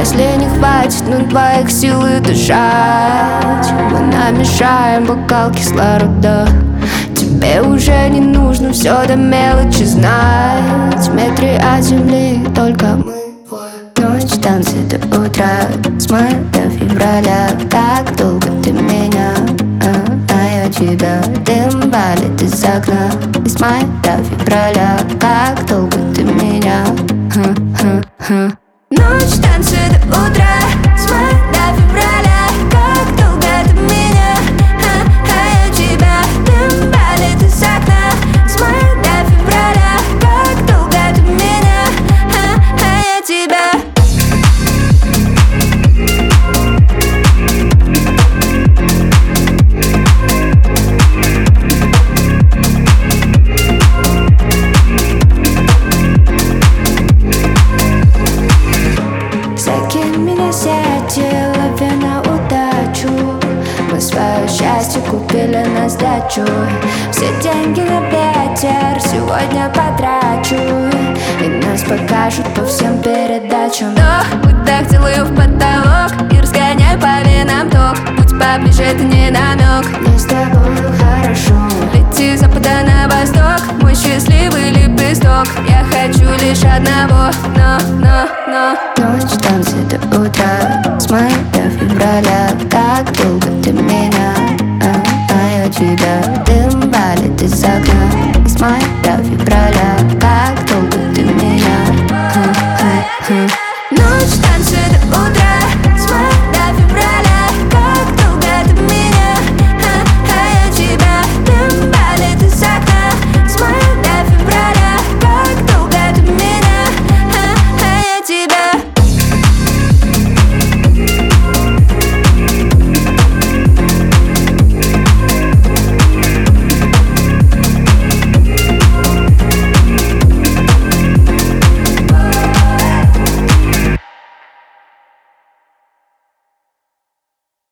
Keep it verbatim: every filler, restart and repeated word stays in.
если не хватит, ну, твоих сил и дышать. Мы намешаем бокал кислорода. Тебе уже не нужно все до мелочи знать. В метре от земли только мы. Ночь, танцы до утра, с мая до февраля. Как долго ты меня, а, а я тебя. Дым валит из окна, с мая до февраля. Как долго ты меня, ха-ха-ха. Ночь, танцы до утра, с мая до февраля. Как долго ты меня, а, а я тебя. Дым валит из окна, с мая до февраля. Как долго ты меня, а, а я тебя. Закинь меня сети, лови на удачу. Мы свое счастье купили на сдачу. Все деньги на ветер сегодня потрачу. И нас покажут по всем передачам. Вдох, выдох, целую в потолок. И разгоняй по венам ток. Будь поближе, это не намек. Мне с тобой хорошо. Лети с запада на восток. Мой счастливый лепесток. Я хочу лишь одного, но, но, но. Ночь, танцы до утра, с мая до февраля. Как долго ты меня, а, а я тебя. Дым валит из окна, с мая до февраля. Как долго ты меня, ха-ха-ха. Ночь,